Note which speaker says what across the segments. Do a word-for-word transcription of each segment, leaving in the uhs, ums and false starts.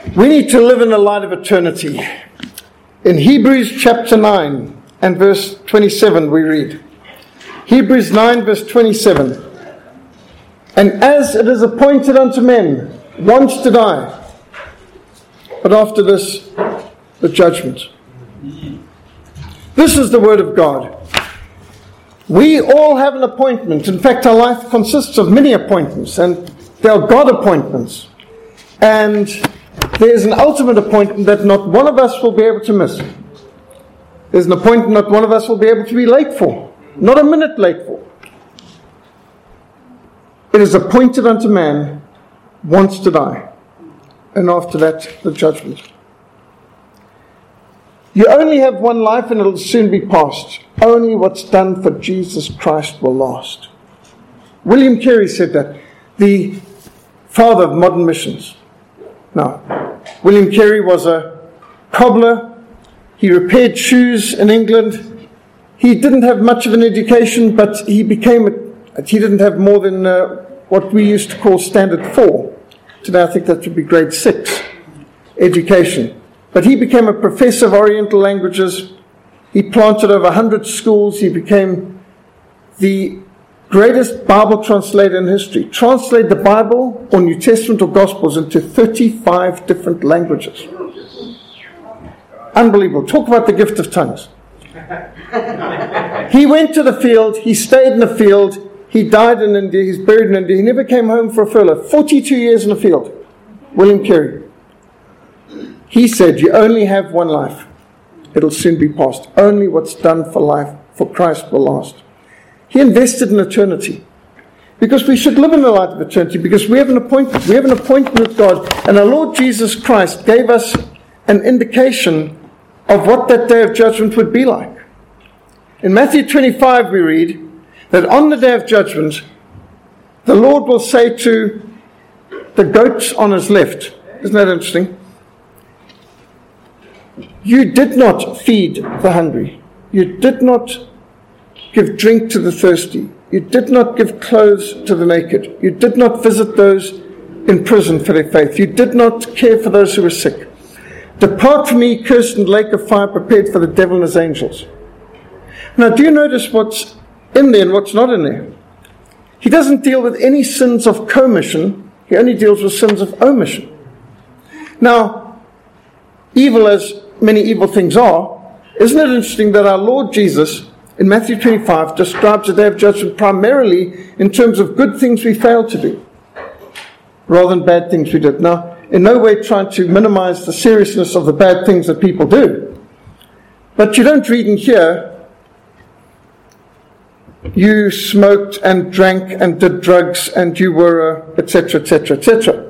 Speaker 1: We need to live in the light of eternity. In Hebrews chapter nine and verse twenty-seven we read, Hebrews nine verse twenty-seven, and as it is appointed unto men once to die, but after this the judgment. This is the word of God. We all have an appointment. In fact, our life consists of many appointments, and they are God appointments. And there's an ultimate appointment that not one of us will be able to miss. There's an appointment that one of us will be able to be late for. Not a minute late for. It is appointed unto man once to die. And after that, the judgment. You only have one life and it'll soon be past. Only what's done for Jesus Christ will last. William Carey said that. The father of modern missions. Now, William Carey was a cobbler. He repaired shoes in England. He didn't have much of an education, but he became, a, he didn't have more than uh, what we used to call standard four. Today I think that would be grade six education. But he became a professor of Oriental languages. He planted over one hundred schools. He became the greatest Bible translator in history. Translate the Bible or New Testament or Gospels into thirty-five different languages. Unbelievable. Talk about the gift of tongues. He went to the field. He stayed in the field. He died in India. He's buried in India. He never came home for a furlough. forty-two years in the field. William Carey. He said, you only have one life. It'll soon be past. Only what's done for life, for Christ will last. He invested in eternity. Because we should live in the light of eternity. Because we have an appointment. We have an appointment with God. And our Lord Jesus Christ gave us an indication of what that day of judgment would be like. In Matthew twenty-five we read that on the day of judgment, the Lord will say to the goats on his left. Isn't that interesting? You did not feed the hungry. You did not give drink to the thirsty. You did not give clothes to the naked. You did not visit those in prison for their faith. You did not care for those who were sick. Depart from me, cursed, in the lake of fire prepared for the devil and his angels. Now, do you notice what's in there and what's not in there? He doesn't deal with any sins of commission. He only deals with sins of omission. Now, evil as many evil things are, isn't it interesting that our Lord Jesus in Matthew twenty-five describes the day of judgment primarily in terms of good things we failed to do rather than bad things we did. Now, in no way trying to minimize the seriousness of the bad things that people do, but you don't read and hear you smoked and drank and did drugs and you were et cetera, et cetera, et cetera.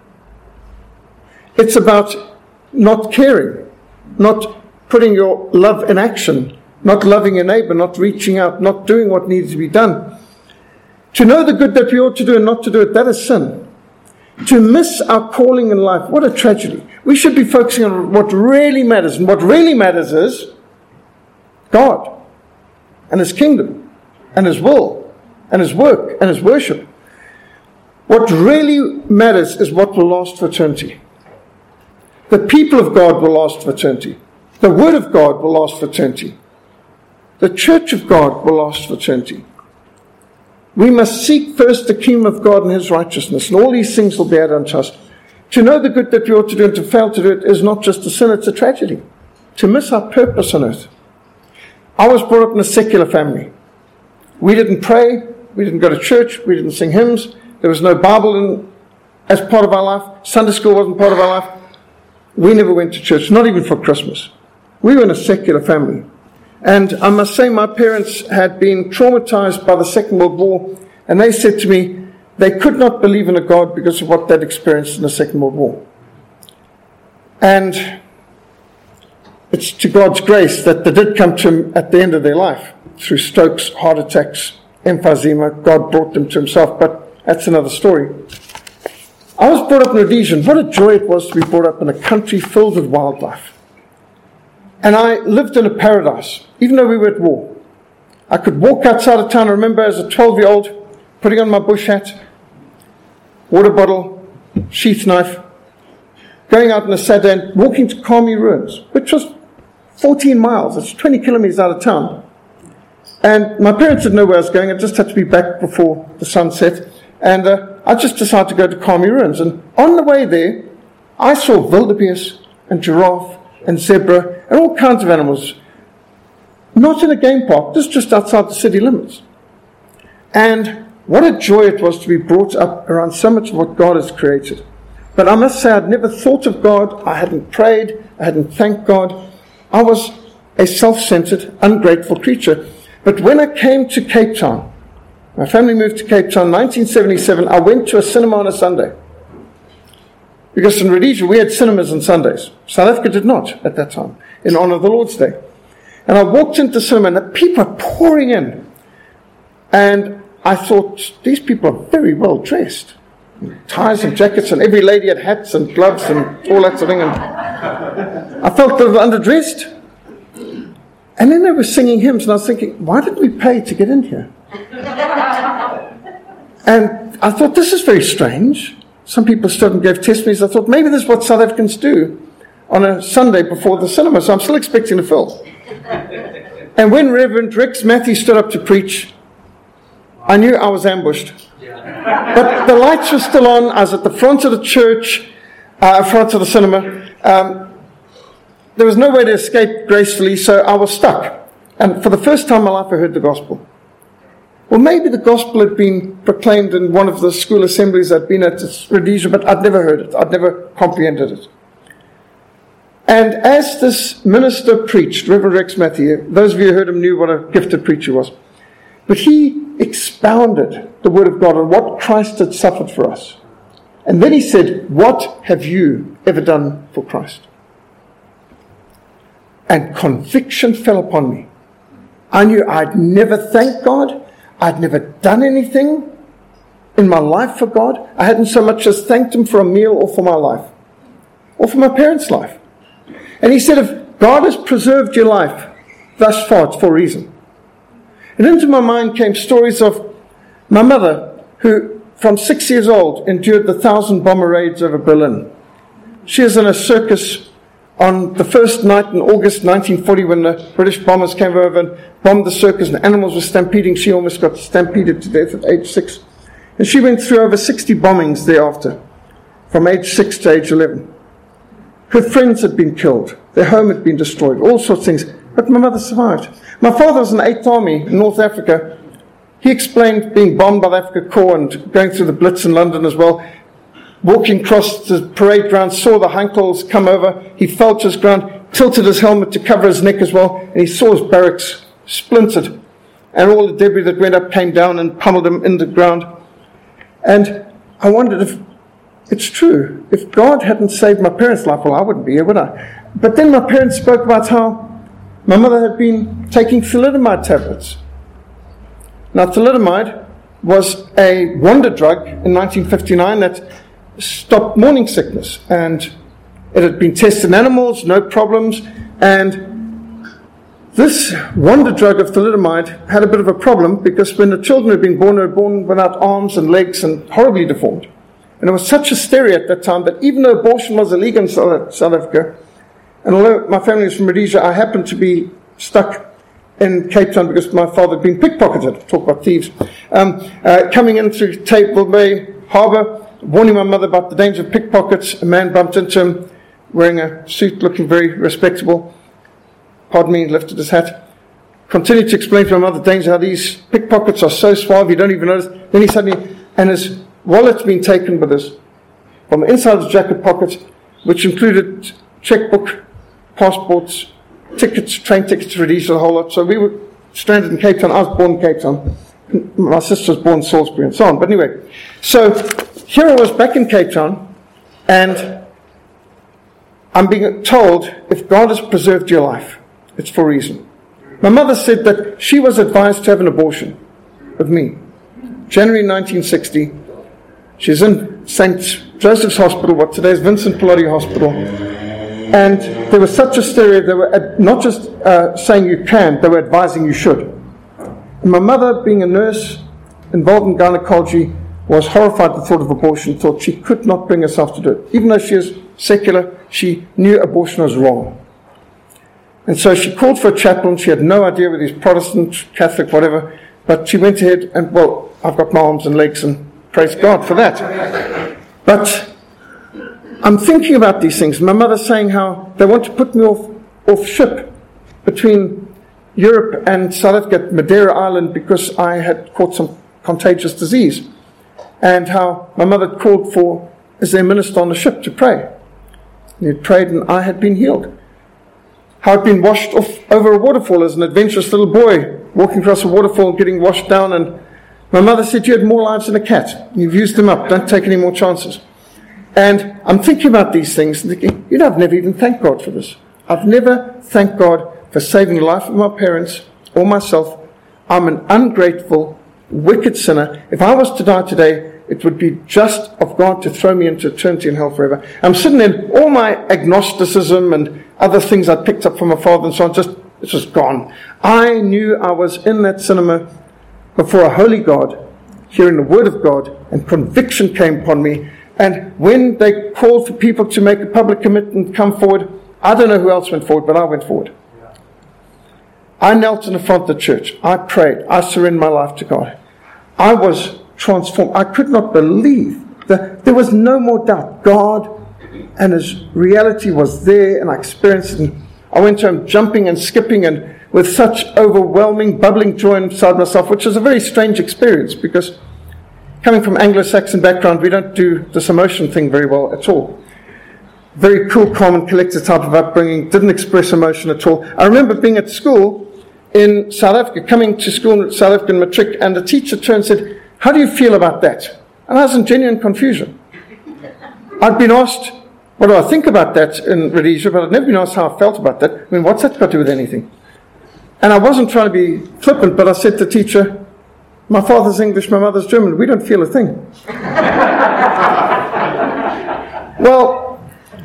Speaker 1: It's about not caring, not putting your love in action, not loving your neighbor, not reaching out, not doing what needs to be done. To know the good that we ought to do and not to do it, that is sin. To miss our calling in life, what a tragedy. We should be focusing on what really matters. And what really matters is God and His kingdom and His will and His work and His worship. What really matters is what will last for eternity. The people of God will last for eternity. The Word of God will last for eternity. The church of God will last for eternity. We must seek first the kingdom of God and His righteousness, and all these things will be added unto us. To know the good that we ought to do and to fail to do it is not just a sin, it's a tragedy. To miss our purpose on earth. I was brought up in a secular family. We didn't pray, we didn't go to church, we didn't sing hymns, there was no Bible in, as part of our life, Sunday school wasn't part of our life. We never went to church, not even for Christmas. We were in a secular family. And I must say my parents had been traumatized by the Second World War, and they said to me they could not believe in a God because of what they'd experienced in the Second World War. And it's to God's grace that they did come to Him at the end of their life. Through strokes, heart attacks, emphysema, God brought them to Himself, but that's another story. I was brought up in Rhodesia. What a joy it was to be brought up in a country filled with wildlife. And I lived in a paradise, even though we were at war. I could walk outside of town. I remember as a twelve-year-old putting on my bush hat, water bottle, sheath knife, going out on a Saturday and walking to Kami Ruins, which was fourteen miles. It's twenty kilometers out of town. And my parents didn't know where I was going. I just had to be back before the sun set. And uh, I just decided to go to Kami Ruins. And on the way there, I saw wildebeest and giraffe and zebra and all kinds of animals. Not in a game park, just just outside the city limits. And what a joy it was to be brought up around so much of what God has created. But I must say, I'd never thought of God. I hadn't prayed. I hadn't thanked God. I was a self-centered, ungrateful creature. But when I came to Cape Town, my family moved to Cape Town in nineteen seventy-seven, I went to a cinema on a Sunday. Because in Rhodesia, we had cinemas on Sundays. South Africa did not at that time, in honor of the Lord's Day. And I walked into the cinema, and the people are pouring in. And I thought, these people are very well dressed. Ties and jackets, and every lady had hats and gloves and all that sort of thing. And I felt they were underdressed. And then they were singing hymns, and I was thinking, why did we pay to get in here? And I thought, this is very strange. Some people stood and gave testimonies. I thought, maybe this is what South Africans do on a Sunday before the cinema, so I'm still expecting a film. And when Reverend Rex Matthews stood up to preach, I knew I was ambushed. But the lights were still on. I was at the front of the church, uh, front of the cinema. Um, there was no way to escape gracefully, so I was stuck. And for the first time in my life, I heard the gospel. Well, maybe the gospel had been proclaimed in one of the school assemblies I'd been at Rhodesia, but I'd never heard it. I'd never comprehended it. And as this minister preached, Reverend Rex Matthew, those of you who heard him knew what a gifted preacher he was. But he expounded the word of God on what Christ had suffered for us. And then he said, what have you ever done for Christ? And conviction fell upon me. I knew I'd never thanked God. I'd never done anything in my life for God. I hadn't so much as thanked Him for a meal or for my life. Or for my parents' life. And he said, if God has preserved your life thus far, it's for a reason. And into my mind came stories of my mother, who from six years old endured the thousand bomber raids over Berlin. She was in a circus on the first night in August nineteen forty when the British bombers came over and bombed the circus and animals were stampeding. She almost got stampeded to death at age six. And she went through over sixty bombings thereafter, from age six to age eleven. Her friends had been killed. Their home had been destroyed. All sorts of things. But my mother survived. My father was in the eighth Army in North Africa. He explained being bombed by the Afrika Korps and going through the Blitz in London as well. Walking across the parade ground, saw the Hunkels come over. He fell to his ground, tilted his helmet to cover his neck as well, and he saw his barracks splintered. And all the debris that went up came down and pummeled him in the ground. And I wondered if it's true. If God hadn't saved my parents' life, well, I wouldn't be here, would I? But then my parents spoke about how my mother had been taking thalidomide tablets. Now, thalidomide was a wonder drug in nineteen fifty-nine that stopped morning sickness. And it had been tested in animals, no problems. And this wonder drug of thalidomide had a bit of a problem because when the children had been born, they were born without arms and legs and horribly deformed. And there was such hysteria at that time that even though abortion was illegal in South Africa, and although my family was from Rhodesia, I happened to be stuck in Cape Town because my father had been pickpocketed. Talk about thieves. Um, uh, coming in through Table Bay Harbour, warning my mother about the danger of pickpockets. A man bumped into him wearing a suit looking very respectable. Pardon me, lifted his hat. Continued to explain to my mother the danger, how these pickpockets are so suave, you don't even notice. Then he suddenly, and his wallet's been taken with us from the inside of his jacket pocket, which included checkbook, passports, tickets, train tickets to Rhodesia, the whole lot. So we were stranded in Cape Town. I was born in Cape Town. My sister was born in Salisbury and so on. But anyway, so here I was back in Cape Town, and I'm being told, if God has preserved your life, it's for a reason. My mother said that she was advised to have an abortion of me. January nineteen sixty. She's in Saint Joseph's Hospital, what today is Vincent Pallotti Hospital. And there was such hysteria, they were not just uh, saying you can, they were advising you should. And my mother, being a nurse involved in gynecology, was horrified at the thought of abortion, thought she could not bring herself to do it. Even though she was secular. She knew abortion was wrong. And so she called for a chaplain. She had no idea whether he's Protestant, Catholic, whatever. But she went ahead and, well, I've got my arms and legs and praise God for that. But I'm thinking about these things. My mother's saying how they want to put me off, off ship between Europe and South Africa, Madeira Island, because I had caught some contagious disease. And how my mother called for, as their minister on the ship, to pray. And he prayed and I had been healed. How I'd been washed off over a waterfall as an adventurous little boy, walking across a waterfall, getting washed down. And my mother said, you had more lives than a cat. You've used them up. Don't take any more chances. And I'm thinking about these things and thinking, you know, I've never even thanked God for this. I've never thanked God for saving the life of my parents or myself. I'm an ungrateful, wicked sinner. If I was to die today, it would be just of God to throw me into eternity in hell forever. I'm sitting in all my agnosticism and other things I picked up from my father and so on, just, it's just gone. I knew I was in that cinema before a holy God, hearing the word of God, and conviction came upon me. And when they called for people to make a public commitment and come forward, I don't know who else went forward, but I went forward. I knelt in the front of the church. I prayed. I surrendered my life to God. I was transformed. I could not believe that there was no more doubt. God and His reality was there, and I experienced it. And I went home jumping and skipping and with such overwhelming, bubbling joy inside myself, which was a very strange experience because coming from Anglo-Saxon background, we don't do this emotion thing very well at all. Very cool, calm and collected type of upbringing, didn't express emotion at all. I remember being at school in South Africa, coming to school in South African matric, and the teacher turned and said, how do you feel about that? And I was in genuine confusion. I'd been asked, what do I think about that in Rhodesia, but I'd never been asked how I felt about that. I mean, what's that got to do with anything? And I wasn't trying to be flippant, but I said to the teacher, my father's English, my mother's German, we don't feel a thing. Well,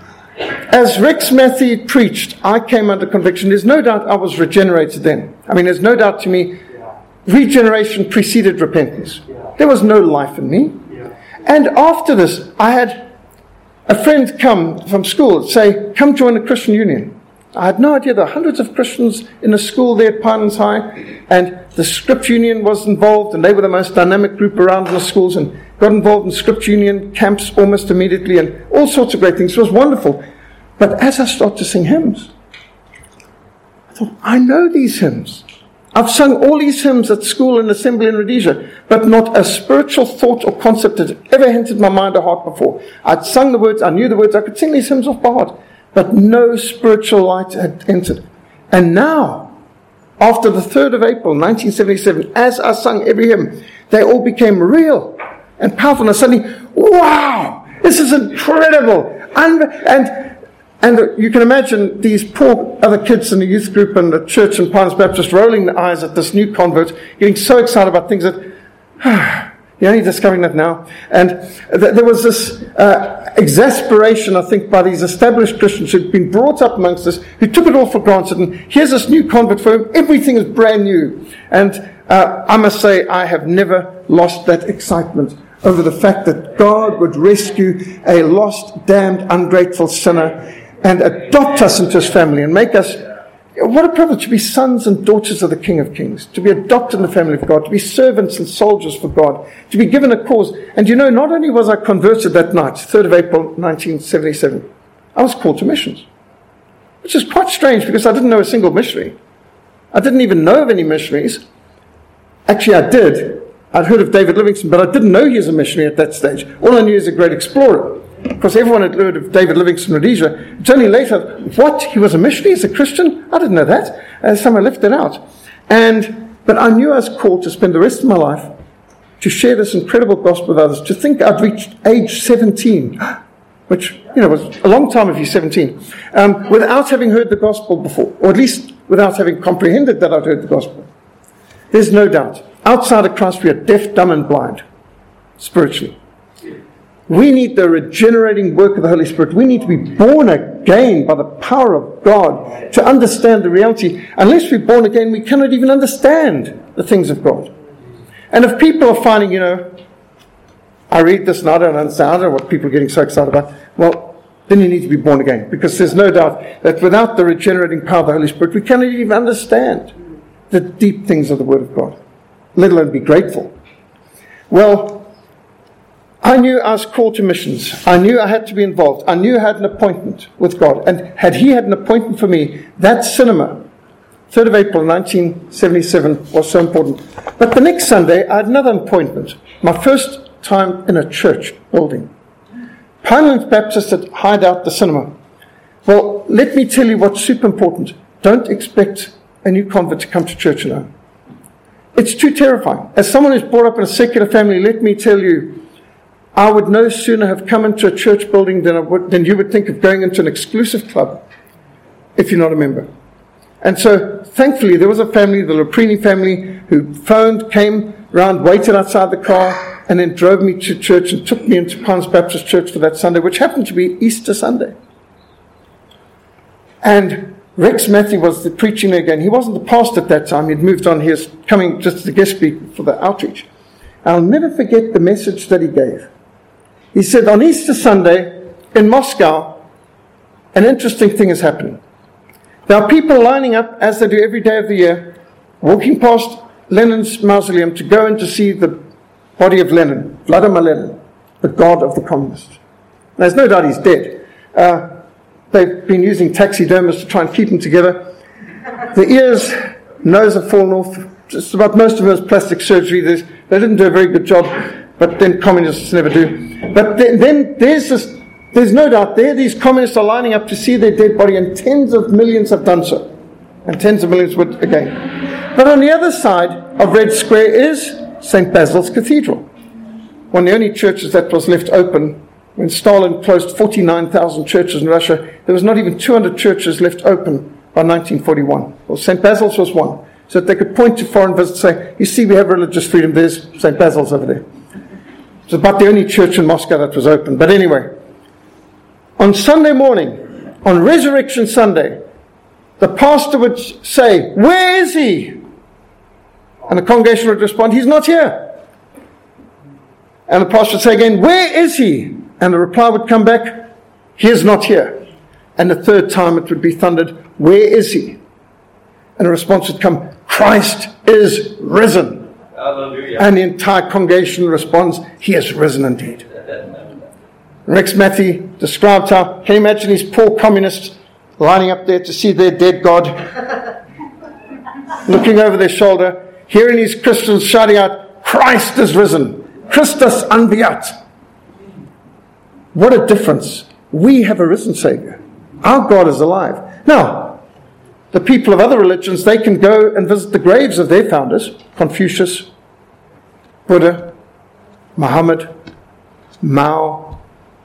Speaker 1: as Rex Matthew preached, I came under conviction. There's no doubt I was regenerated then. I mean, there's no doubt to me, regeneration preceded repentance. There was no life in me. And after this, I had a friend come from school say, come join the Christian Union. I had no idea there were hundreds of Christians in a school there at Pinelands High, and the Scripture Union was involved, and they were the most dynamic group around in the schools, and got involved in Scripture Union camps almost immediately, and all sorts of great things. It was wonderful. But as I started to sing hymns, I thought, I know these hymns. I've sung all these hymns at school and assembly in Rhodesia, but not a spiritual thought or concept had ever entered my mind or heart before. I'd sung the words, I knew the words, I could sing these hymns off by heart, but no spiritual light had entered. And now, after the third of April, nineteen seventy-seven, as I sung every hymn, they all became real and powerful. And I suddenly, wow, this is incredible. And, and And you can imagine these poor other kids in the youth group and the church in Pinelands Baptist rolling their eyes at this new convert, getting so excited about things that, ah, you're only discovering that now. And th- there was this uh, exasperation, I think, by these established Christians who'd been brought up amongst us, who took it all for granted. And here's this new convert for whom everything is brand new. And uh, I must say, I have never lost that excitement over the fact that God would rescue a lost, damned, ungrateful sinner and adopt us into His family and make us, what a privilege to be sons and daughters of the King of Kings, to be adopted in the family of God, to be servants and soldiers for God, to be given a cause. And you know, not only was I converted that night, third of April nineteen seventy-seven, I was called to missions, which is quite strange because I didn't know a single missionary. I didn't even know of any missionaries. Actually, I did. I'd heard of David Livingstone, but I didn't know he was a missionary at that stage. All I knew is a great explorer. Of course, everyone had heard of David Livingstone Rhodesia. It's only later, what? He was a missionary? He's a Christian? I didn't know that. Uh, someone left it out. And, but I knew I was called to spend the rest of my life to share this incredible gospel with others. To think I'd reached age seventeen, which, you know, was a long time if you're seventeen, um, without having heard the gospel before, or at least without having comprehended that I'd heard the gospel. There's no doubt. Outside of Christ, we are deaf, dumb, and blind, spiritually. We need the regenerating work of the Holy Spirit. We need to be born again by the power of God to understand the reality. Unless we're born again, we cannot even understand the things of God. And if people are finding, you know, I read this and I don't understand, I don't know what people are getting so excited about. Well, then you need to be born again. Because there's no doubt that without the regenerating power of the Holy Spirit, we cannot even understand the deep things of the Word of God, let alone be grateful. Well, I knew I was called to missions. I knew I had to be involved. I knew I had an appointment with God. And had He had an appointment for me, that cinema, third of April nineteen seventy-seven, was so important. But the next Sunday, I had another appointment. My first time in a church building. Pinelands Baptist had hired out the cinema. Well, let me tell you what's super important. Don't expect a new convert to come to church alone. It's too terrifying. As someone who's brought up in a secular family, let me tell you, I would no sooner have come into a church building than, I would, than you would think of going into an exclusive club if you're not a member. And so, thankfully, there was a family, the Loprini family, who phoned, came round, waited outside the car, and then drove me to church and took me into Pinelands Baptist Church for that Sunday, which happened to be Easter Sunday. And Rex Matthew was the preaching there again. He wasn't the pastor at that time. He'd moved on. He was coming just as a guest speaker for the outreach. I'll never forget the message that he gave. He said, on Easter Sunday in Moscow, an interesting thing is happening. There are people lining up, as they do every day of the year, walking past Lenin's mausoleum to go in to see the body of Lenin, Vladimir Lenin, the god of the communists. There's no doubt he's dead. Uh, they've been using taxidermists to try and keep him together. The ears, nose have fallen off. Just about most of it was plastic surgery. There's, they didn't do a very good job, but then communists never do. But then, then there's this, there's no doubt there, these communists are lining up to see their dead body, and tens of millions have done so. And tens of millions would again. But on the other side of Red Square is Saint Basil's Cathedral, one of the only churches that was left open. When Stalin closed forty-nine thousand churches in Russia, there was not even two hundred churches left open by nineteen forty-one. Well, Saint Basil's was one, so that they could point to foreign visitors and say, you see, we have religious freedom, there's Saint Basil's over there. It's about the only church in Moscow that was open. But anyway, on Sunday morning, on Resurrection Sunday, the pastor would say, where is he? And the congregation would respond, he's not here. And the pastor would say again, where is he? And the reply would come back, he is not here. And the third time it would be thundered, where is he? And the response would come, Christ is risen. Hallelujah. And the entire congregation responds, he is risen indeed. Rex Matthew described how, can you imagine these poor communists lining up there to see their dead God, looking over their shoulder, hearing these Christians shouting out, Christ is risen. Christus anviat. What a difference. We have a risen Savior. Our God is alive. Now, the people of other religions, they can go and visit the graves of their founders, Confucius, Buddha, Muhammad, Mao,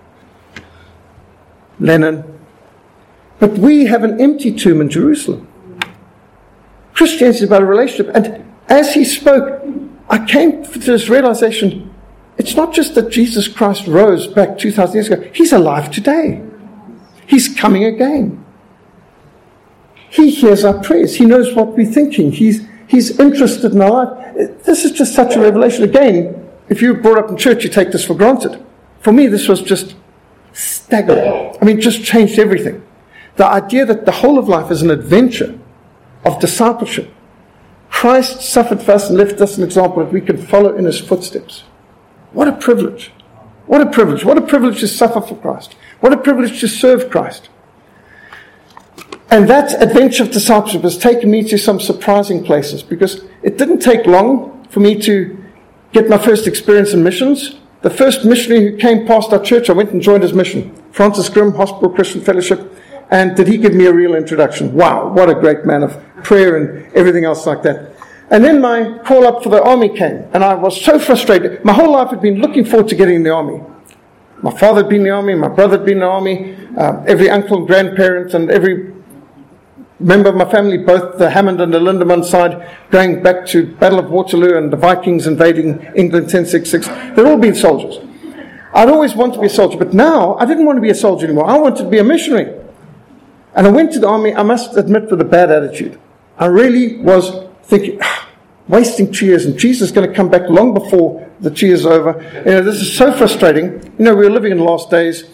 Speaker 1: Lenin. But we have an empty tomb in Jerusalem. Christianity is about a relationship. And as he spoke, I came to this realization, it's not just that Jesus Christ rose back two thousand years ago. He's alive today. He's coming again. He hears our prayers. He knows what we're thinking. He's, he's interested in our life. This is just such a revelation. Again, if you were brought up in church, you take this for granted. For me, this was just staggering. I mean, just changed everything. The idea that the whole of life is an adventure of discipleship. Christ suffered for us and left us an example that we can follow in his footsteps. What a privilege. What a privilege. What a privilege to suffer for Christ. What a privilege to serve Christ. And that adventure of discipleship has taken me to some surprising places, because it didn't take long for me to get my first experience in missions. The first missionary who came past our church, I went and joined his mission. Francis Grimm, Hospital Christian Fellowship. And did he give me a real introduction? Wow, what a great man of prayer and everything else like that. And then my call up for the army came, and I was so frustrated. My whole life had been looking forward to getting in the army. My father had been in the army, my brother had been in the army, uh, every uncle and grandparent and every member of my family, both the Hammond and the Lindemann side, going back to Battle of Waterloo and the Vikings invading England ten sixty-six. They'd all been soldiers. I'd always wanted to be a soldier, but now I didn't want to be a soldier anymore. I wanted to be a missionary. And I went to the army, I must admit, with a bad attitude. I really was thinking, ah, wasting two years, and Jesus is going to come back long before the two years are over. You know, this is so frustrating. You know, we were living in the last days.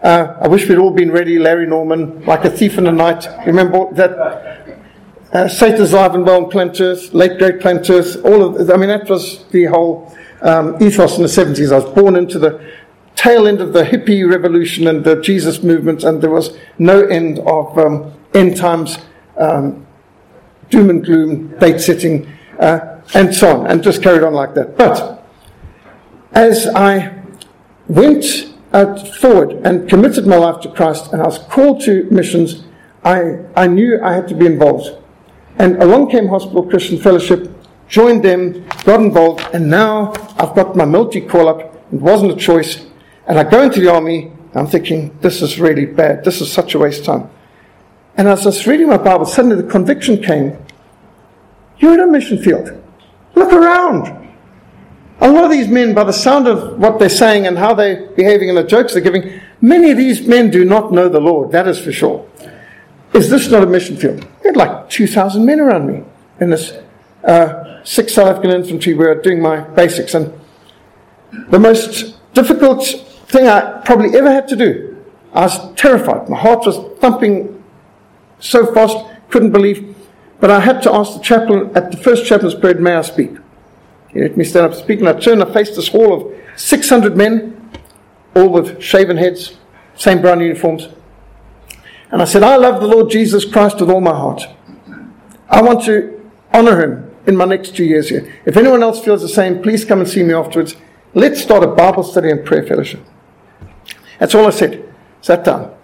Speaker 1: Uh, I wish we'd all been ready, Larry Norman, like a thief in the night. Remember that? Uh, Satan's Live and Well Planters, late great Planters, all of, I mean, that was the whole um, ethos in the seventies. I was born into the tail end of the hippie revolution and the Jesus movement, and there was no end of um, end times, um, doom and gloom, date setting, uh, and so on, and just carried on like that. But as I went uh, forward and committed my life to Christ, and I was called to missions, I, I knew I had to be involved. And along came Hospital Christian Fellowship, joined them, got involved, and now I've got my military call-up. It wasn't a choice. And I go into the army, and I'm thinking, this is really bad. This is such a waste of time. And as I was reading my Bible, suddenly the conviction came, you're in a mission field. Look around. A lot of these men, by the sound of what they're saying and how they're behaving and the jokes they're giving, many of these men do not know the Lord, that is for sure. Is this not a mission field? We had like two thousand men around me in this uh, sixth South African Infantry. We were doing my basics. And the most difficult thing I probably ever had to do, I was terrified. My heart was thumping so fast, couldn't believe. But I had to ask the chaplain at the first chaplain's prayer, may I speak? He let me stand up and speak, and I turned and faced this hall of six hundred men, all with shaven heads, same brown uniforms. And I said, I love the Lord Jesus Christ with all my heart. I want to honor him in my next two years here. If anyone else feels the same, please come and see me afterwards. Let's start a Bible study and prayer fellowship. That's all I said. Sat down.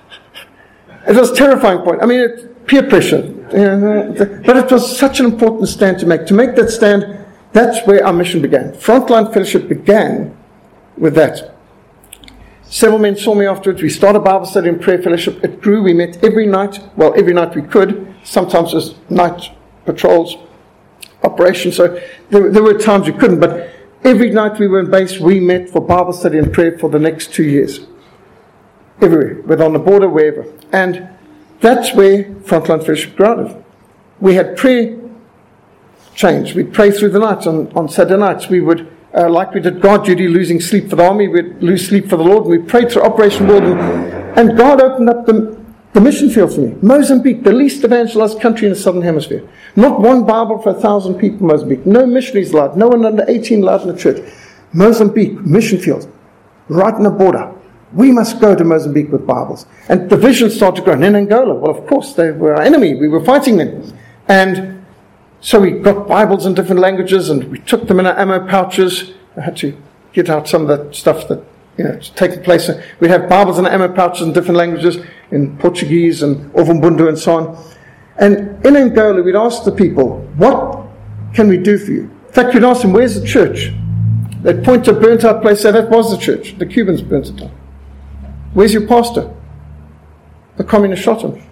Speaker 1: It was a terrifying point. I mean, it, peer pressure. But it was such an important stand to make. To make that stand, that's where our mission began. Frontline Fellowship began with that. Several men saw me afterwards. We started Bible study and prayer fellowship. It grew. We met every night. Well, every night we could. Sometimes it was night patrols, operations. So there, there were times we couldn't. But every night we were in base, we met for Bible study and prayer for the next two years. Everywhere. Whether on the border, wherever. And that's where Frontline Fellowship grew out of. We had prayer change. We'd pray through the night. On, on Saturday nights, we would, uh, like we did guard duty, losing sleep for the army, we'd lose sleep for the Lord. And we prayed through Operation World. And, and God opened up the, the mission field for me. Mozambique, the least evangelized country in the Southern Hemisphere. Not one Bible for a thousand people in Mozambique. No missionaries allowed. No one under eighteen allowed in the church. Mozambique, mission field, right on the border. We must go to Mozambique with Bibles. And divisions started growing. In Angola, well, of course, they were our enemy. We were fighting them. And so we got Bibles in different languages, and we took them in our ammo pouches. I had to get out some of that stuff that, you know, was taking place. We'd have Bibles in our ammo pouches in different languages, in Portuguese and Ovumbundu and so on. And in Angola, we'd ask the people, what can we do for you? In fact, we'd ask them, where's the church? They'd point to a burnt-out place, say, that was the church. The Cubans burnt it down. Where's your pastor? The communists shot him.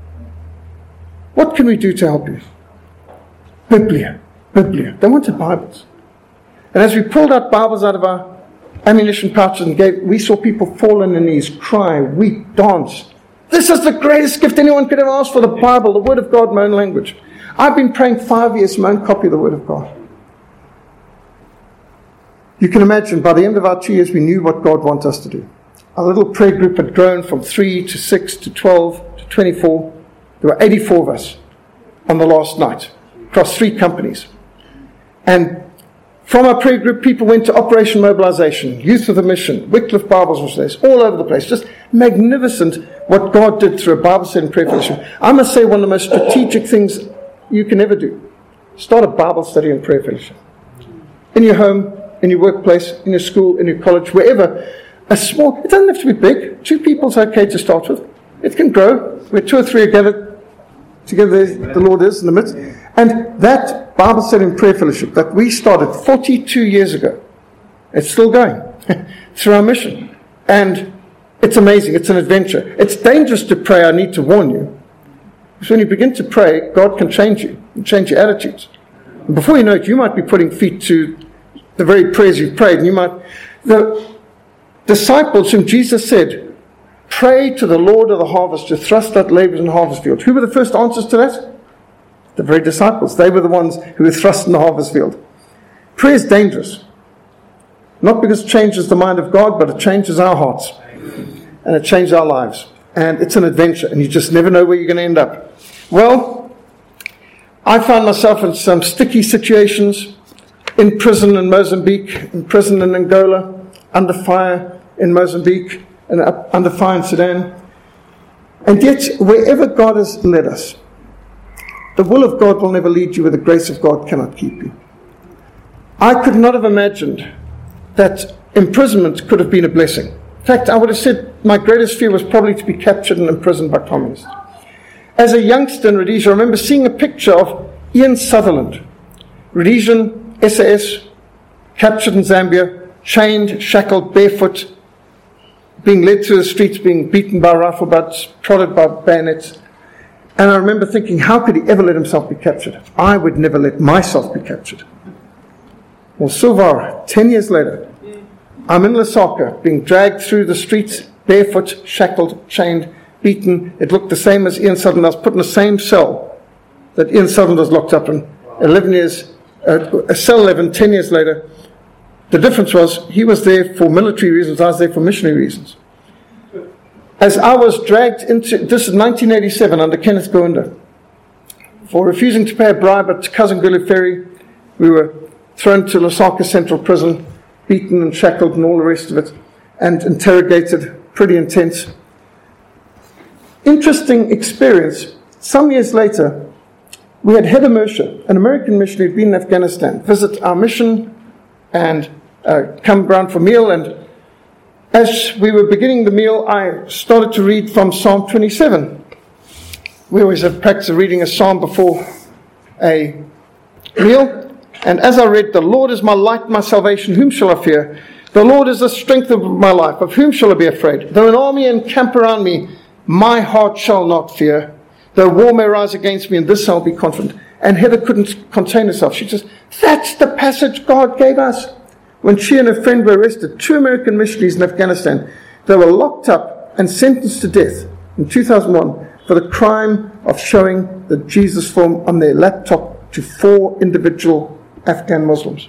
Speaker 1: What can we do to help you? Biblia. Biblia. They wanted Bibles. And as we pulled out Bibles out of our ammunition pouches and gave, we saw people fall on their knees, cry, weep, dance. This is the greatest gift anyone could ever ask for, the Bible, the Word of God, my own language. I've been praying five years for my own copy of the Word of God. You can imagine, by the end of our two years, we knew what God wanted us to do. Our little prayer group had grown from three to six to twelve to twenty-four. There were eighty-four of us on the last night, across three companies. And from our prayer group, people went to Operation Mobilization, Youth with a Mission, Wycliffe Bibles was there, all over the place. Just magnificent what God did through a Bible study and prayer fellowship. I must say, one of the most strategic things you can ever do. Start a Bible study and prayer fellowship. In your home, in your workplace, in your school, in your college, wherever. A small, it doesn't have to be big. Two people's okay to start with. It can grow. Where two or three are gathered together, the Lord is in the midst. And that Bible study and prayer fellowship that we started forty-two years ago, it's still going through our mission. And it's amazing. It's an adventure. It's dangerous to pray, I need to warn you. Because when you begin to pray, God can change you and change your attitudes. And before you know it, you might be putting feet to the very prayers you've prayed. And you might... The, disciples whom Jesus said, pray to the Lord of the harvest to thrust out laborers in the harvest field. Who were the first answers to that? The very disciples. They were the ones who were thrust in the harvest field. Prayer is dangerous. Not because it changes the mind of God, but it changes our hearts. and it changed our lives. And it's an adventure, and you just never know where you're going to end up. Well, I found myself in some sticky situations, in prison in Mozambique, in prison in Angola, under fire in Mozambique, and up under fire in Sudan. And yet, wherever God has led us, the will of God will never lead you where the grace of God cannot keep you. I could not have imagined that imprisonment could have been a blessing. In fact, I would have said my greatest fear was probably to be captured and imprisoned by communists. As a youngster in Rhodesia, I remember seeing a picture of Ian Sutherland, Rhodesian S A S, captured in Zambia, chained, shackled, barefoot, being led through the streets, being beaten by rifle butts, prodded by bayonets. And I remember thinking, how could he ever let himself be captured? I would never let myself be captured. Well, so far, ten years later, I'm in Lusaka, being dragged through the streets, barefoot, shackled, chained, beaten. It looked the same as Ian Sutherland. I was put in the same cell that Ian Sutherland was locked up in. eleven years, uh, cell eleven, ten years later. The difference was he was there for military reasons, I was there for missionary reasons. As I was dragged into, this is nineteen eighty-seven under Kenneth Kaunda, for refusing to pay a bribe at Kazungulu Ferry, we were thrown to Lusaka Central Prison, beaten and shackled and all the rest of it, and interrogated, pretty intense. Interesting experience. Some years later, we had Heather Mercer, an American missionary who'd been in Afghanistan, visit our mission and uh, come round for meal. And as we were beginning the meal, I started to read from Psalm twenty-seven. We always have practice of reading a psalm before a meal. And as I read, the Lord is my light, my salvation, whom shall I fear? The Lord is the strength of my life, of whom shall I be afraid? Though an army encamp around me, my heart shall not fear. Though war may rise against me, in this I'll be confident. And Heather couldn't contain herself. She says, that's the passage God gave us. When she and her friend were arrested, two American missionaries in Afghanistan, they were locked up and sentenced to death in two thousand one for the crime of showing the Jesus film on their laptop to four individual Afghan Muslims.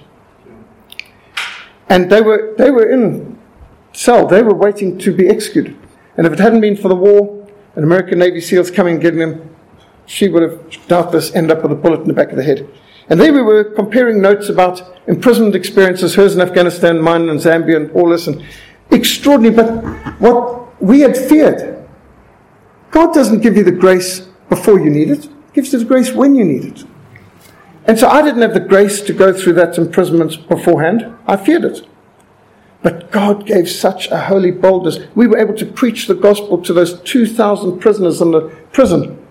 Speaker 1: And they were they were in cell. They were waiting to be executed. And if it hadn't been for the war and American Navy SEALs coming and getting them, she would have doubtless ended up with a bullet in the back of the head. And there we were comparing notes about imprisonment experiences, hers in Afghanistan, mine in Zambia, and all this. And extraordinary. But what we had feared, God doesn't give you the grace before you need it. He gives you the grace when you need it. And so I didn't have the grace to go through that imprisonment beforehand. I feared it. But God gave such a holy boldness. We were able to preach the gospel to those two thousand prisoners in the prison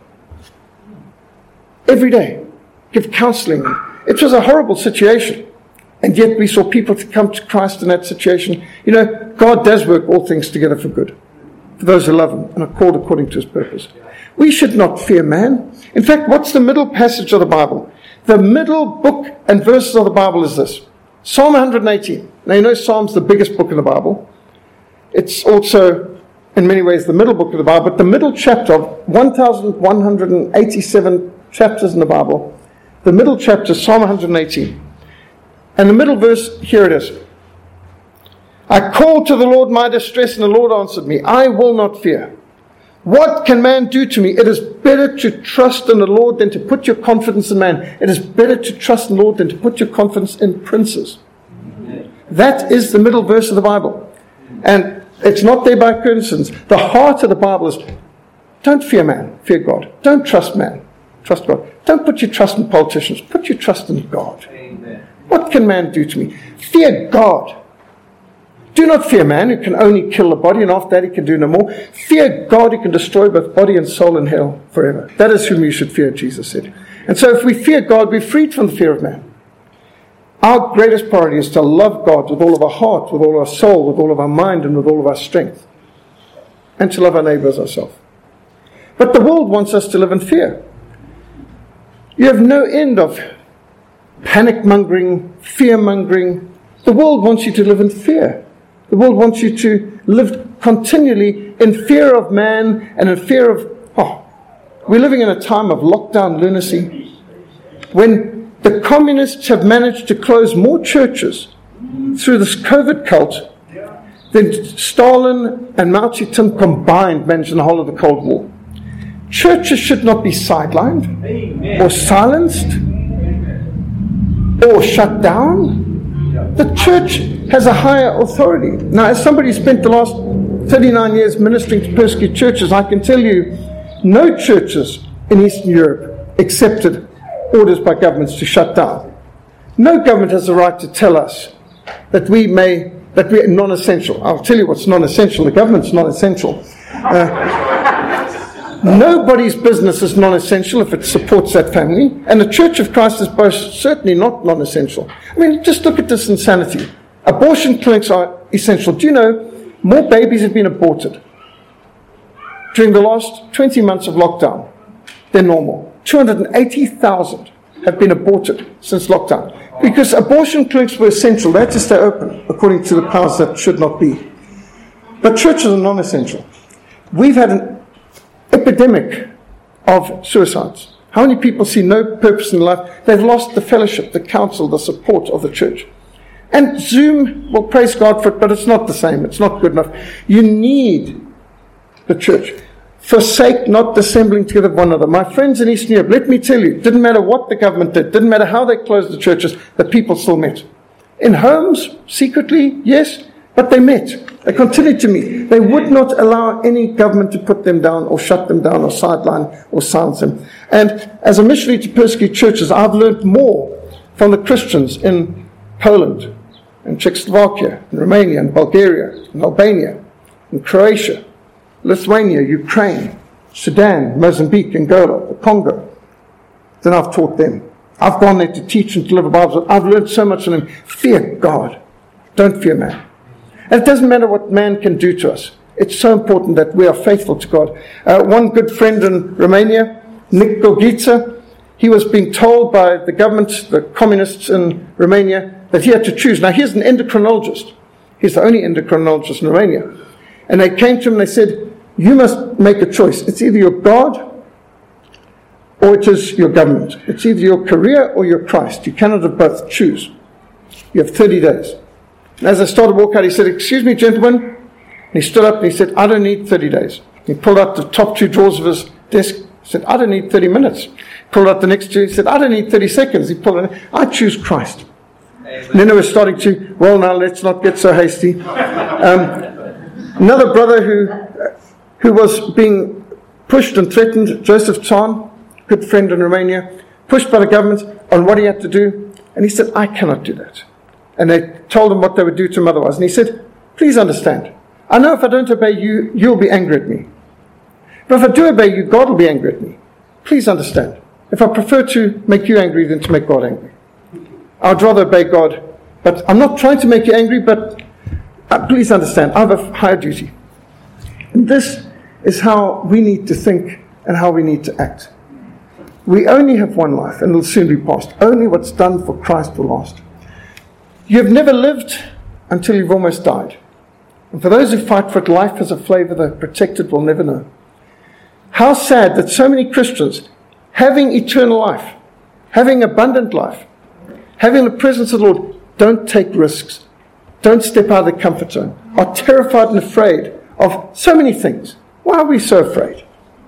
Speaker 1: every day, give counseling. It was a horrible situation. And yet we saw people to come to Christ in that situation. You know, God does work all things together for good, for those who love Him and are called according to His purpose. We should not fear man. In fact, what's the middle passage of the Bible? The middle book and verses of the Bible is this. Psalm one eighteen. Now, you know Psalm's the biggest book in the Bible. It's also, in many ways, the middle book of the Bible. But the middle chapter of one thousand one hundred eighty-seven chapters in the Bible, the middle chapter is Psalm one eighteen. And the middle verse, here it is. I called to the Lord my distress, and the Lord answered me. I will not fear. What can man do to me? It is better to trust in the Lord than to put your confidence in man. It is better to trust in the Lord than to put your confidence in princes. Amen. That is the middle verse of the Bible. And it's not there by coincidence. The heart of the Bible is, don't fear man, fear God. Don't trust man, trust God. Don't put your trust in politicians, put your trust in God. Amen. What can man do to me? Fear God. Do not fear man, who can only kill the body, and after that he can do no more. Fear God, who can destroy both body and soul in hell forever. That is whom you should fear, Jesus said. And so if we fear God, we're freed from the fear of man. Our greatest priority is to love God with all of our heart, with all our soul, with all of our mind, and with all of our strength. And to love our neighbour as ourselves. But the world wants us to live in fear. You have no end of panic-mongering, fear-mongering. The world wants you to live in fear. The world wants you to live continually in fear of man and in fear of, oh, we're living in a time of lockdown lunacy. When the communists have managed to close more churches through this COVID cult than Stalin and Mao Zedong combined managed in the whole of the Cold War. Churches should not be sidelined or silenced or shut down. The church has a higher authority. Now, as somebody who spent the last thirty-nine years ministering to persecuted churches, I can tell you no churches in Eastern Europe accepted orders by governments to shut down. No government has the right to tell us that we may, that we are non-essential. I'll tell you what's non-essential. The government's non-essential. Uh, nobody's business is non-essential if it supports that family. And the Church of Christ is most certainly not non-essential. I mean, just look at this insanity. Abortion clinics are essential. Do you know more babies have been aborted during the last twenty months of lockdown than normal? two hundred eighty thousand have been aborted since lockdown. Because abortion clinics were essential. They had to stay open, according to the powers that should not be. But churches are non-essential. We've had an epidemic of suicides. How many people see no purpose in life? They've lost the fellowship, the counsel, the support of the church. And Zoom, well, praise God for it, but it's not the same. It's not good enough. You need the church. Forsake not dissembling together with one another. My friends in Eastern Europe, let me tell you, it didn't matter what the government did, didn't matter how they closed the churches, the people still met. In homes, secretly, yes, but they met. They continued to meet. They would not allow any government to put them down or shut them down or sideline or silence them. And as a missionary to persecuted churches, I've learned more from the Christians in Poland, in Czechoslovakia, in Romania, in Bulgaria, in Albania, in Croatia, Lithuania, Ukraine, Sudan, Mozambique, Angola, the Congo, then I've taught them. I've gone there to teach and deliver Bibles. I've learned so much from them. Fear God. Don't fear man. And it doesn't matter what man can do to us. It's so important that we are faithful to God. Uh, one good friend in Romania, Nick Gorgica, he was being told by the government, the communists in Romania, that he had to choose. Now, he's an endocrinologist. He's the only endocrinologist in Romania. And they came to him and they said, you must make a choice. It's either your God or it is your government. It's either your career or your Christ. You cannot have both. Choose. You have thirty days. And as I started to walk out, he said, excuse me, gentlemen. And he stood up and he said, I don't need thirty days. He pulled out the top two drawers of his desk. He said, I don't need thirty minutes. Pulled out the next two. He said, I don't need thirty seconds. He pulled it. I choose Christ. Amen. And then they were starting to, well, now let's not get so hasty. Um, another brother who who was being pushed and threatened, Joseph Tan, good friend in Romania, pushed by the government on what he had to do. And he said, I cannot do that. And they told him what they would do to him otherwise. And he said, please understand. I know if I don't obey you, you'll be angry at me. But if I do obey you, God will be angry at me. Please understand. If I prefer to make you angry than to make God angry. I'd rather obey God. But I'm not trying to make you angry, but uh, please understand, I have a higher duty. And this is how we need to think and how we need to act. We only have one life and it'll soon be past. Only what's done for Christ will last. You have never lived until you've almost died. And for those who fight for it, life has a flavor the protected will never know. How sad that so many Christians, having eternal life, having abundant life, having the presence of the Lord, don't take risks, don't step out of the comfort zone, are terrified and afraid of so many things. Why are we so afraid?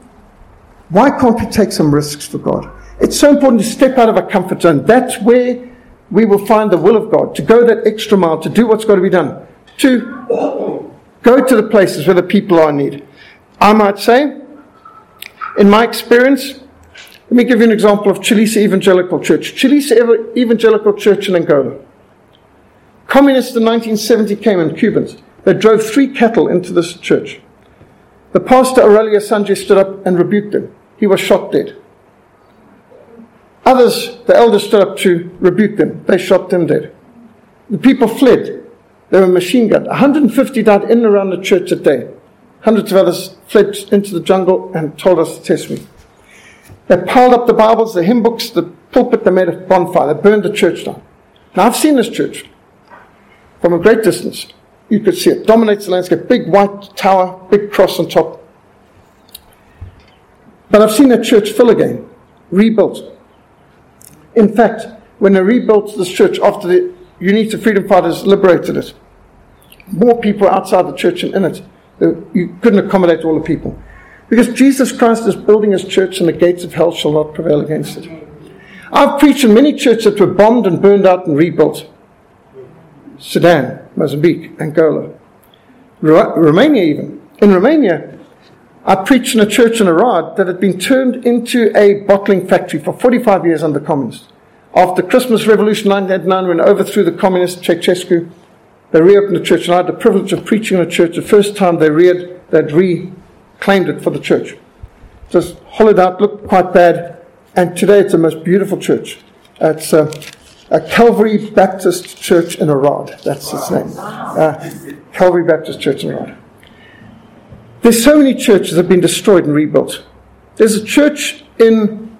Speaker 1: Why can't we take some risks for God? It's so important to step out of our comfort zone. That's where we will find the will of God, to go that extra mile, to do what's got to be done, to go to the places where the people are in need. I might say, in my experience, let me give you an example of Chilisa Evangelical Church. Chilisa Evangelical Church in Angola. Communists in nineteen seventy came in, Cubans. They drove three cattle into this church. The pastor, Aurelia Sanjay, stood up and rebuked them. He was shot dead. Others, the elders, stood up to rebuke them. They shot them dead. The people fled. They were machine gunned. one hundred fifty died in and around the church that day. Hundreds of others fled into the jungle and told us the testimony. They piled up the Bibles, the hymn books, the pulpit. They made a bonfire. They burned the church down. Now, I've seen this church from a great distance. You could see it. Dominates the landscape. Big white tower, big cross on top. But I've seen that church fill again. Rebuilt. In fact, when they rebuilt this church after the Unita Freedom Fighters liberated it, more people outside the church than in it. You couldn't accommodate all the people. Because Jesus Christ is building his church and the gates of hell shall not prevail against it. I've preached in many churches that were bombed and burned out and rebuilt. Sudan, Mozambique, Angola, Romania even. In Romania, I preached in a church in Arad that had been turned into a bottling factory for forty-five years under communists. After the Christmas Revolution nineteen eighty-nine, when they overthrew the communist Ceausescu, they reopened the church, and I had the privilege of preaching in a church the first time they reared, they'd reclaimed it for the church. It was hollowed out, looked quite bad, and today it's the most beautiful church. It's a, a Calvary Baptist Church in Arad. That's its name. Uh, Calvary Baptist Church in Arad. There's so many churches that have been destroyed and rebuilt. There's a church in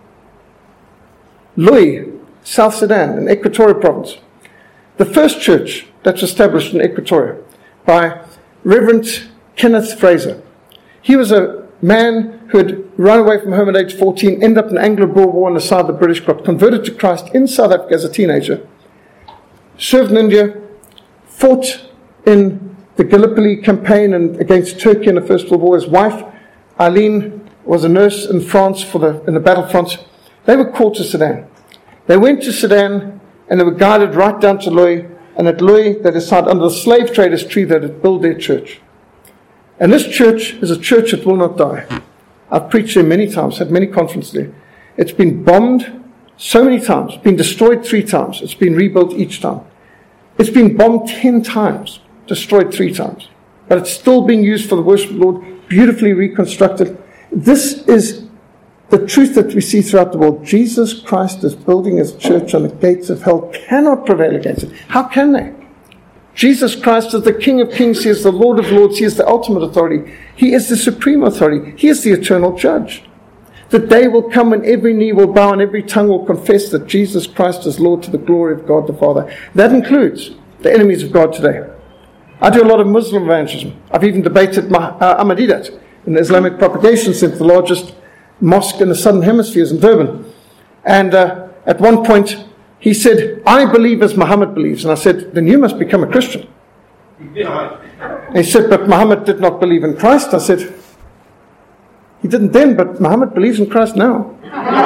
Speaker 1: Lui, South Sudan, in Equatorial Province. The first church that's established in Equatoria by Reverend Kenneth Fraser. He was a man who had run away from home at age fourteen, ended up in the Anglo-Boer War on the side of the British, got converted to Christ in South Africa as a teenager, served in India, fought in the Gallipoli campaign and against Turkey in the First World War. His wife, Eileen, was a nurse in France for the in the battlefront. They were called to Sudan. They went to Sudan and they were guided right down to Lui. And at Lui, they decided under the slave traders' tree that they'd build their church. And this church is a church that will not die. I've preached there many times, had many conferences there. It's been bombed so many times, been destroyed three times. It's been rebuilt each time. It's been bombed ten times, destroyed three times. But it's still being used for the worship of the Lord, beautifully reconstructed. This is the truth that we see throughout the world. Jesus Christ is building his church, and the gates of hell cannot prevail against it. How can they? Jesus Christ is the King of Kings. He is the Lord of Lords. He is the ultimate authority. He is the supreme authority. He is the eternal judge. The day will come when every knee will bow and every tongue will confess that Jesus Christ is Lord to the glory of God the Father. That includes the enemies of God today. I do a lot of Muslim evangelism. I've even debated uh, Ahmadiyyat in the Islamic Propagation Center, the largest mosque in the Southern Hemisphere is in Durban. And uh, at one point, he said, I believe as Muhammad believes. And I said, then you must become a Christian. Yeah. And he said, but Muhammad did not believe in Christ. I said, he didn't then, but Muhammad believes in Christ now.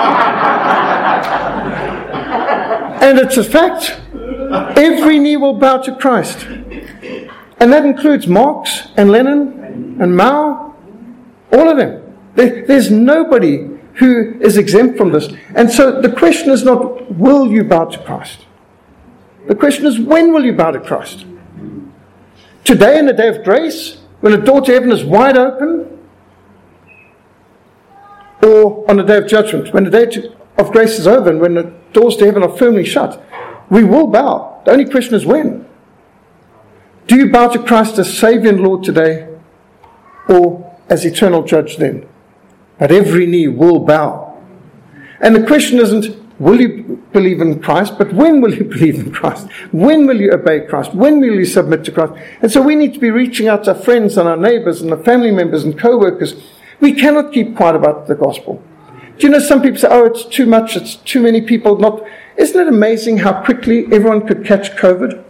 Speaker 1: And it's a fact. Every knee will bow to Christ. And that includes Marx and Lenin and Mao, all of them. There's nobody who is exempt from this. And so the question is not, will you bow to Christ? The question is, when will you bow to Christ? Today, in the day of grace, when the door to heaven is wide open? Or on the day of judgment, when the day to, of grace is over and when the doors to heaven are firmly shut? We will bow. The only question is when. Do you bow to Christ as Savior and Lord today, or as eternal judge then? But every knee will bow. And the question isn't, will you believe in Christ, but when will you believe in Christ? When will you obey Christ? When will you submit to Christ? And so we need to be reaching out to our friends and our neighbors and our family members and co-workers. We cannot keep quiet about the gospel. Do you know, some people say, oh, it's too much, it's too many people. Not. Isn't it amazing how quickly everyone could catch COVID?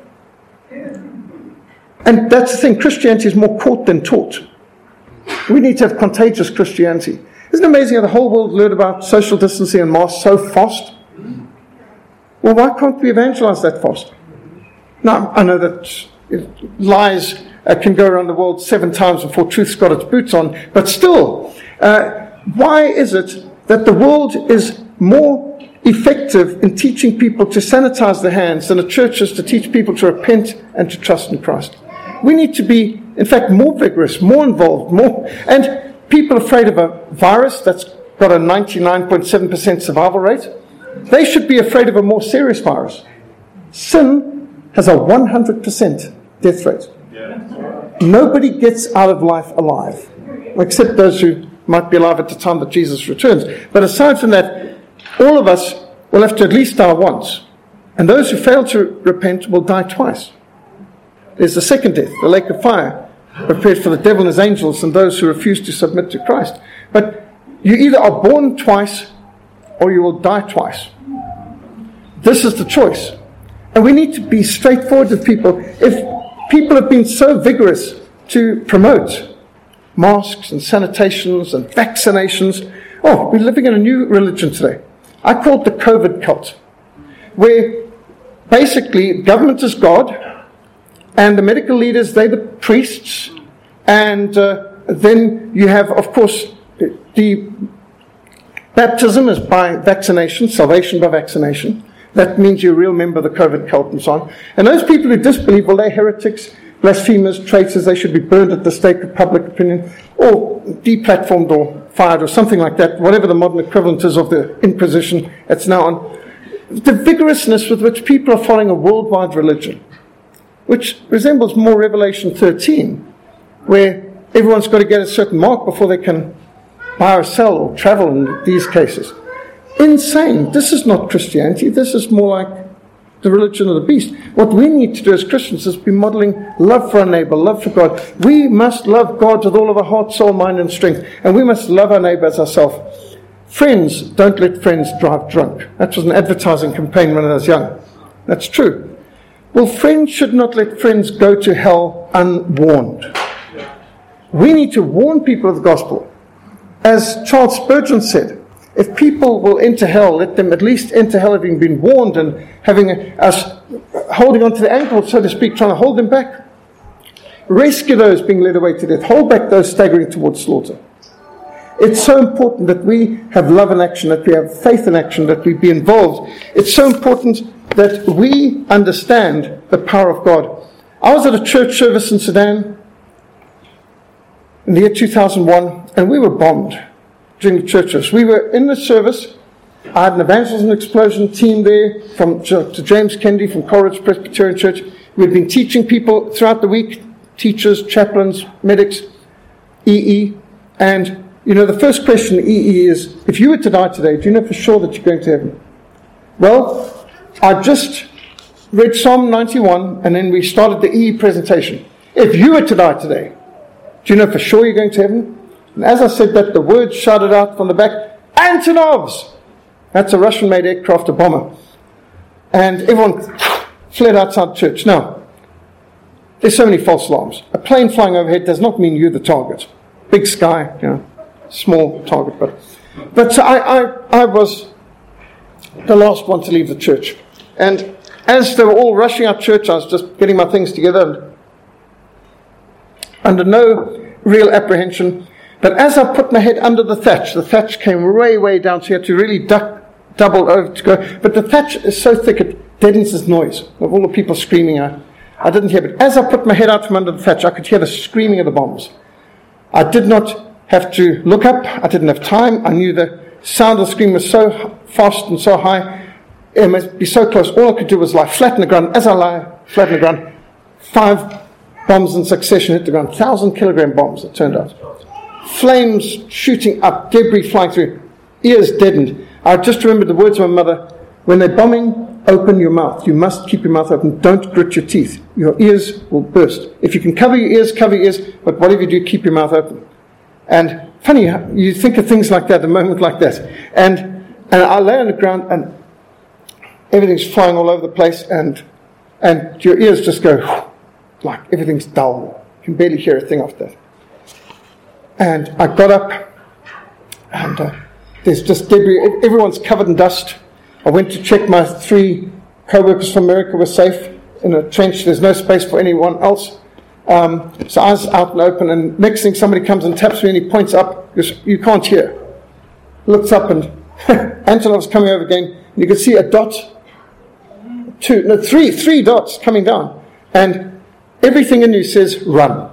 Speaker 1: And that's the thing, Christianity is more caught than taught. We need to have contagious Christianity. Isn't it amazing how the whole world learned about social distancing and masks so fast? Well, why can't we evangelize that fast? Now, I know that lies uh, can go around the world seven times before truth's got its boots on, but still, uh, why is it that the world is more effective in teaching people to sanitize their hands than the church is to teach people to repent and to trust in Christ? We need to be, in fact, more vigorous, more involved, more... And people afraid of a virus that's got a ninety-nine point seven percent survival rate, they should be afraid of a more serious virus. Sin has a one hundred percent death rate. Yeah. Nobody gets out of life alive, except those who might be alive at the time that Jesus returns. But aside from that, all of us will have to at least die once. And those who fail to repent will die twice. There's the second death, the lake of fire, prepared for the devil and his angels and those who refuse to submit to Christ. But you either are born twice or you will die twice. This is the choice. And we need to be straightforward with people. If people have been so vigorous to promote masks and sanitations and vaccinations. Oh, we're living in a new religion today. I call it the COVID cult, where basically government is God, and the medical leaders, they're the priests, and uh, then you have, of course, the baptism is by vaccination, salvation by vaccination. That means you're a real member of the COVID cult and so on. And those people who disbelieve, well, they're heretics, blasphemers, traitors, they should be burned at the stake of public opinion, or deplatformed or fired or something like that, whatever the modern equivalent is of the Inquisition that's now on. The vigorousness with which people are following a worldwide religion, which resembles more Revelation thirteen, where everyone's got to get a certain mark before they can buy or sell or travel in these cases. Insane. This is not Christianity. This is more like the religion of the beast. What we need to do as Christians is be modeling love for our neighbor, love for God. We must love God with all of our heart, soul, mind, and strength. And we must love our neighbor as ourselves. Friends, don't let friends drive drunk. That was an advertising campaign when I was young. That's true. Well, friends should not let friends go to hell unwarned. We need to warn people of the gospel. As Charles Spurgeon said, if people will enter hell, let them at least enter hell having been warned and having us holding on to the ankle, so to speak, trying to hold them back. Rescue those being led away to death. Hold back those staggering towards slaughter. It's so important that we have love in action, that we have faith in action, that we be involved. It's so important that we understand the power of God. I was at a church service in Sudan in the year two thousand one, and we were bombed during the church service. We were in the service. I had an evangelism explosion team there from to James Kennedy from Coleridge Presbyterian Church. We'd been teaching people throughout the week, teachers, chaplains, medics, E E. And, you know, the first question in E E is, if you were to die today, do you know for sure that you're going to heaven? Well, I just read Psalm ninety-one, and then we started the E E presentation. If you were to die today, do you know for sure you're going to heaven? And as I said that, the words shouted out from the back, Antonovs! That's a Russian-made aircraft, a bomber. And everyone fled outside church. Now, there's so many false alarms. A plane flying overhead does not mean you're the target. Big sky, you know, small target. But, but so I, I, I was the last one to leave the church. And as they were all rushing out church, I was just getting my things together, and under no real apprehension. But as I put my head under the thatch, the thatch came way, way down, so you had to really duck, double over to go. But the thatch is so thick, it deadens the noise of all the people screaming out. I didn't hear it. As I put my head out from under the thatch, I could hear the screaming of the bombs. I did not have to look up. I didn't have time. I knew the sound of the scream was so fast and so high. It must be so close. All I could do was lie flat on the ground. As I lie flat on the ground, five bombs in succession hit the ground. Thousand kilogram bombs, it turned out. Flames shooting up, debris flying through, ears deadened. I just remembered the words of my mother, when they're bombing, open your mouth. You must keep your mouth open. Don't grit your teeth. Your ears will burst. If you can cover your ears, cover your ears, but whatever you do, keep your mouth open. And funny, you think of things like that, a moment like that. And, and I lay on the ground, and everything's flying all over the place, and, and your ears just go, like everything's dull. You can barely hear a thing off that. And I got up, and uh, there's just debris. Everyone's covered in dust. I went to check my three co-workers from America were safe in a trench. There's no space for anyone else. Um, so I was out and open, and next thing somebody comes and taps me, and he points up. Goes, you can't hear. Looks up, and Antonov's coming over again. And you can see a dot, two, no, three, three dots coming down. And everything in you says, run.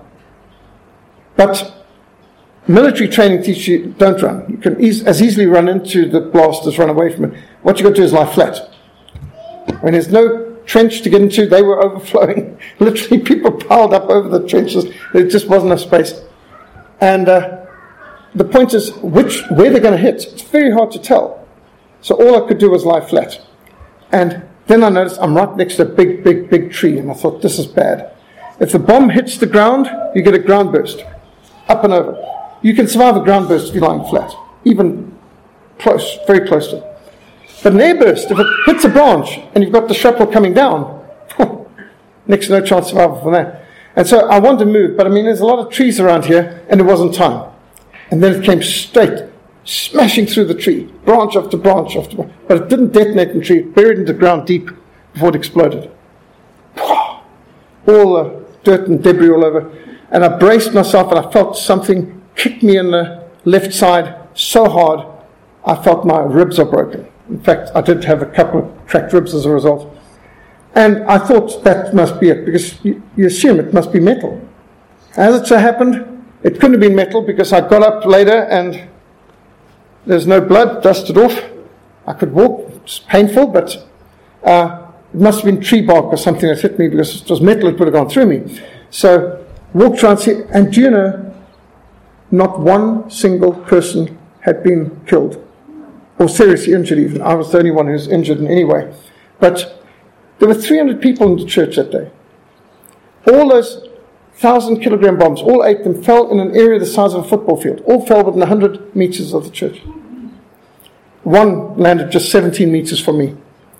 Speaker 1: But military training teaches you, don't run. You can eas- as easily run into the blast as run away from it. What you've got to do is lie flat. When there's no trench to get into, they were overflowing. Literally, people piled up over the trenches. There just wasn't enough space. And uh, the point is, which where they're going to hit. It's very hard to tell. So all I could do was lie flat. And then I noticed I'm right next to a big, big, big tree. And I thought, this is bad. If the bomb hits the ground, you get a ground burst. Up and over. You can survive a ground burst if you're lying flat, even close, very close to it. But an air burst, if it hits a branch and you've got the shrapnel coming down, next to no chance of survival from that. And so I wanted to move, but I mean, there's a lot of trees around here, and it wasn't time. And then it came straight, smashing through the tree, branch after branch after branch. But it didn't detonate in the tree, it buried into the ground deep before it exploded. All the dirt and debris all over. And I braced myself, and I felt something kick me in the left side so hard, I felt my ribs are broken. In fact, I did have a couple of cracked ribs as a result. And I thought that must be it, because you, you assume it must be metal. As it so happened, it couldn't have been metal, because I got up later and there's no blood, dusted off. I could walk, it's painful, but uh, it must have been tree bark or something that hit me, because if it was metal, it would have gone through me. So, walked around here, and do you know, not one single person had been killed, or seriously injured even. I was the only one who was injured in any way. But there were three hundred people in the church that day. All those one thousand kilogram bombs, all eight of them fell in an area the size of a football field. All fell within one hundred meters of the church. One landed just seventeen meters from me.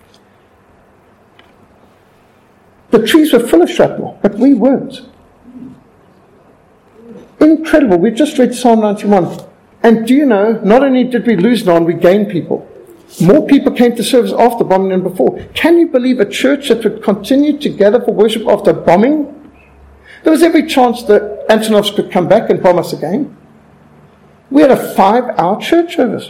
Speaker 1: The trees were full of shrapnel, but we weren't. Incredible. We just read Psalm ninety-one. And do you know, not only did we lose none, we gained people. More people came to service after bombing than before. Can you believe a church that would continue to gather for worship after bombing? There was every chance that Antonovs could come back and bomb us again. We had a five-hour church service.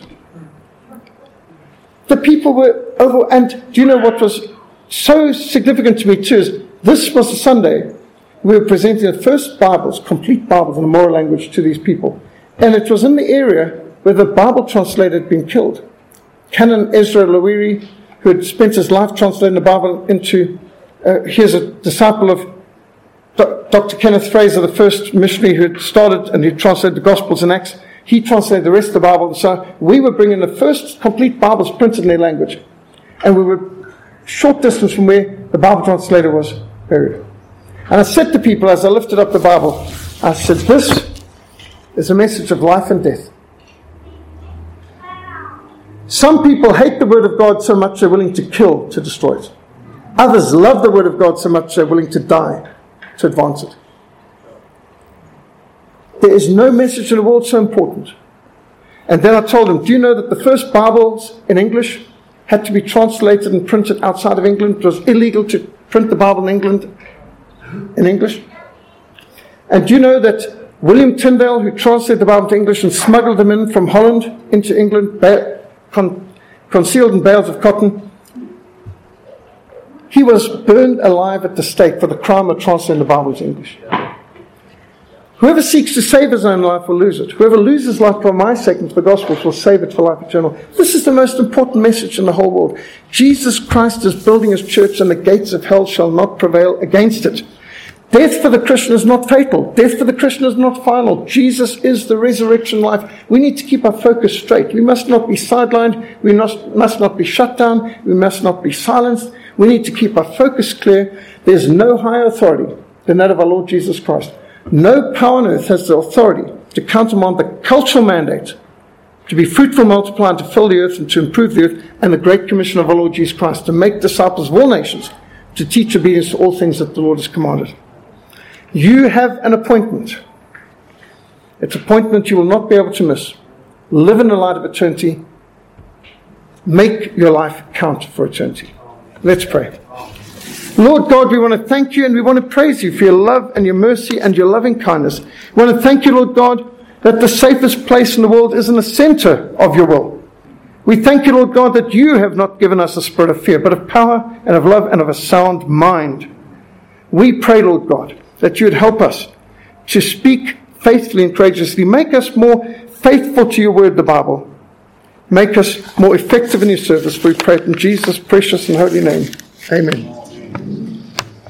Speaker 1: The people were over, and do you know what was so significant to me too is this was the Sunday we were presenting the first Bibles, complete Bibles in the Moro language to these people. And it was in the area where the Bible translator had been killed. Canon Ezra Lawiri, who had spent his life translating the Bible into, uh, here's a disciple of Doctor Kenneth Fraser, the first missionary who had started and who translated the Gospels and Acts. He translated the rest of the Bible. So we were bringing the first complete Bibles printed in their language. And we were short distance from where the Bible translator was buried. And I said to people as I lifted up the Bible, I said, this is a message of life and death. Some people hate the Word of God so much they're willing to kill to destroy it. Others love the Word of God so much they're willing to die to advance it. There is no message in the world so important. And then I told them, do you know that the first Bibles in English had to be translated and printed outside of England? It was illegal to print the Bible in England in English. And do you know that William Tyndale, who translated the Bible to English and smuggled them in from Holland into England, ba- con- concealed in bales of cotton, he was burned alive at the stake for the crime of translating the Bible to English. Whoever seeks to save his own life will lose it. Whoever loses life for my sake and for the gospel will save it for life eternal. This is the most important message in the whole world. Jesus Christ is building his church, and the gates of hell shall not prevail against it. Death for the Christian is not fatal. Death for the Christian is not final. Jesus is the resurrection life. We need to keep our focus straight. We must not be sidelined. We must, must not be shut down. We must not be silenced. We need to keep our focus clear. There's no higher authority than that of our Lord Jesus Christ. No power on earth has the authority to countermand the cultural mandate to be fruitful, multiply, and to fill the earth and to improve the earth, and the great commission of our Lord Jesus Christ to make disciples of all nations, to teach obedience to all things that the Lord has commanded. You have an appointment. It's an appointment you will not be able to miss. Live in the light of eternity. Make your life count for eternity. Let's pray. Lord God, we want to thank you and we want to praise you for your love and your mercy and your loving kindness. We want to thank you, Lord God, that the safest place in the world is in the center of your will. We thank you, Lord God, that you have not given us a spirit of fear, but of power and of love and of a sound mind. We pray, Lord God, that you would help us to speak faithfully and courageously. Make us more faithful to your word, the Bible. Make us more effective in your service. We pray it in Jesus' precious and holy name. Amen.